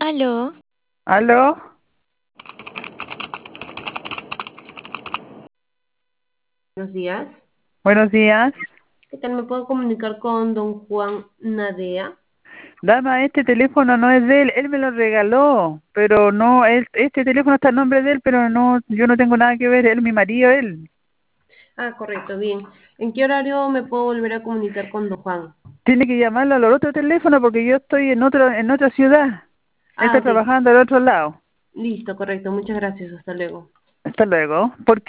Aló, ¿Aló? Buenos días. Buenos días. ¿Qué tal? ¿Me puedo comunicar con don Juan Nadea? Dama, este teléfono no es de él, él me lo regaló, pero no, este teléfono está en nombre de él, pero no, yo no tengo nada que ver, él, mi marido, él. Ah, correcto, bien. ¿En qué horario me puedo volver a comunicar con don Juan? Tiene que llamarlo al otro teléfono porque yo estoy en otra ciudad. Él Ah, está ok. trabajando al otro lado. Listo, correcto. Muchas gracias. Hasta luego. Hasta luego. ¿Por